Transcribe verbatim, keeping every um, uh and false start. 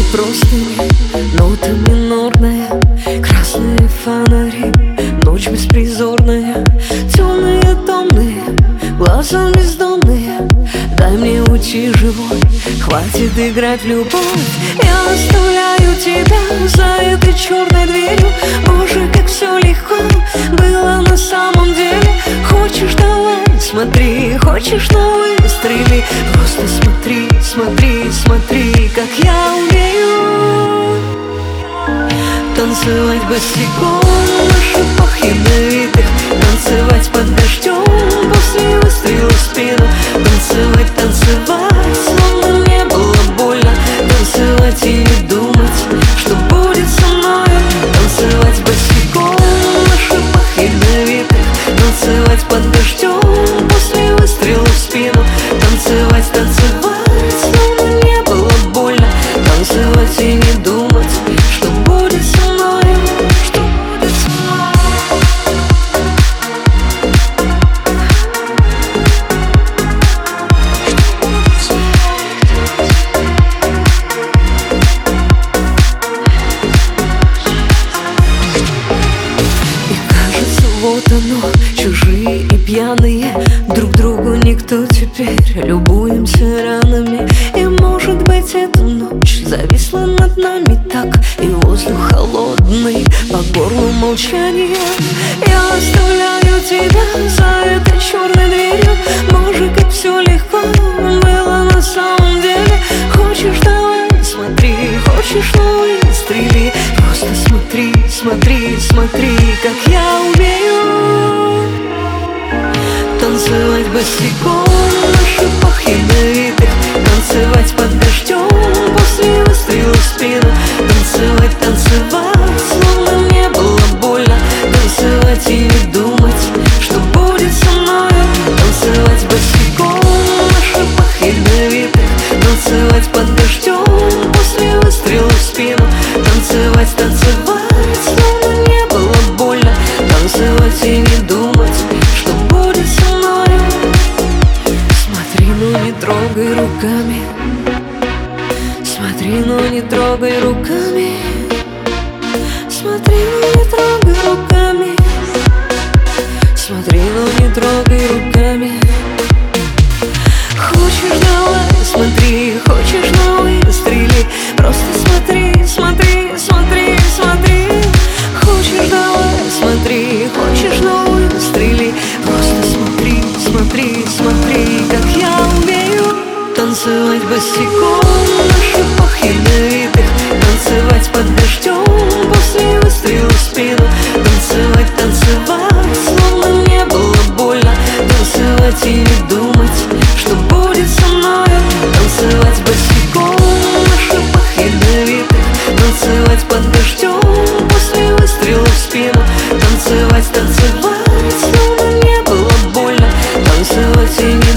простыни, нота минорная, красные фонари, ночь беспризорная, темные томные, глаза бездонные. Дай мне уйти живой, хватит играть в любовь. Я оставляю тебя за этой черной дверью. Боже, как все легко было на самом деле. Хочешь, давай, смотри, хочешь, ну выстрели. Просто смотри, смотри, смотри, как я умею танцевать босиком на шипах ядовитых, танцевать под дождем после выстрела в спину, танцевать, танцевать, словно не было больно, танцевать и не думать, что будет со мною, танцевать босиком на шипах ядовитых, танцевать под дождем после выстрела в спину, танцевать, танцевать, словно не было больно, танцевать и не думать, что будет со мною, что будет со мной. И кажется, вот оно, чужие и пьяные, друг другу никто теперь, любуемся ранами. И может быть эта ночь зависла над нами так, и воздух холодный, по горлу молчание. Я оставляю тебя за этой черной дверью. Боже, как все легко было на самом деле. Хочешь, давай, смотри, хочешь, ну выстрели. Просто смотри, смотри, смотри, как я умею танцевать босиком на шипах ядовитых, танцевать под дождем после выстрела в спину, танцевать, танцевать, словно не было больно, танцевать и не думать, что будет со мною, танцевать босиком на шипах ядовитых, танцевать под дождем после выстрела в спину, танцевать, танцевать, словно не было больно, танцевать и не думать, что будет со мною. Смотри, но не трогай руками, смотри, но не трогай руками, смотри, но не трогай руками, смотри, но не трогай руками. Хочешь, давай, смотри, хочешь, но выстрели. Просто смотри, смотри, смотри, смотри. Хочешь, давай, смотри, хочешь, но выстрели. Просто смотри, смотри, смотри, как я умею танцевать босиком на шипах ядовитых, танцевать под дождем после выстрела в спину, танцевать, танцевать, словно не было больно, танцевать и не думать, что будет со мною, танцевать босиком на шипах ядовитых, танцевать под дождем после выстрела в спину, танцевать, танцевать, словно не было больно, танцевать и не